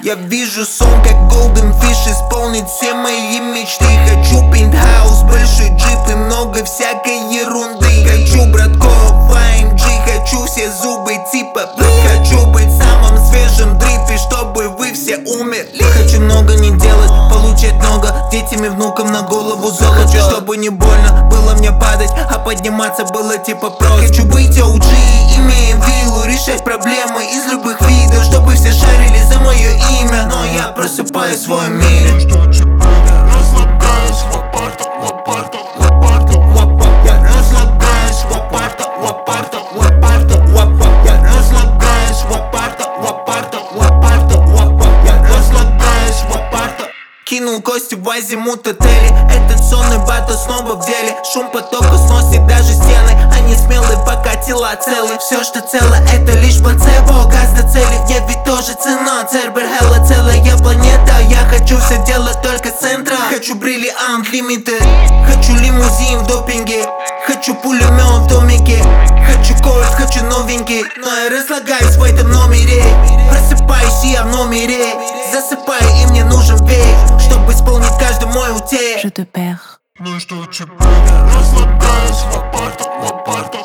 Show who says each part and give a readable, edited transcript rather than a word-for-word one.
Speaker 1: Я вижу сон, как Golden Fish исполнит все мои мечты. Хочу пентхаус, большой джип и много всякой ерунды. Хочу братков AMG, хочу все зубы типа хочу быть самым свежим дрипе, чтобы вы все умерли. Хочу много не делать, получать много, детям и внукам на голову золото. Хочу, чтобы не больно было мне падать, а подниматься было типа просто. Хочу быть OG, имея виллу, решать проблемы из любых видов, чтобы все шарили за мое имя. Но я просыпаюсь в своем мире.
Speaker 2: Разлагаюсь в апарта, в апарта, в апарта.
Speaker 1: Я разлагаюсь в апарта, в апарта, в апарта, в апарта. Я разлагаюсь в апарта, в апарта, в апарта, в апарта. Я разлагаюсь в апарта. Кинул кости в азимут отели. Этот сонный батл снова в деле. Шум потока сносит даже стены. Они смелые, пока тела целы. Все, что цело, это лишь плацебо. Газ до цели, я ведь тоже цена. Цербер, хелла, целая планета. Я хочу все делать только с центра. Хочу бриллиант, лимиты. Хочу лимузин в допинге. Хочу пулемет в домике. Хочу кольт, хочу новенький. Но я разлагаюсь в этом номере. Просыпаюсь я в номере. Засыпаю, и мне нужен век, чтобы исполнить каждый мой утек.
Speaker 3: Je te perds.
Speaker 2: Ну и что ЧП? Я разлагаюсь в апарта, в апарта.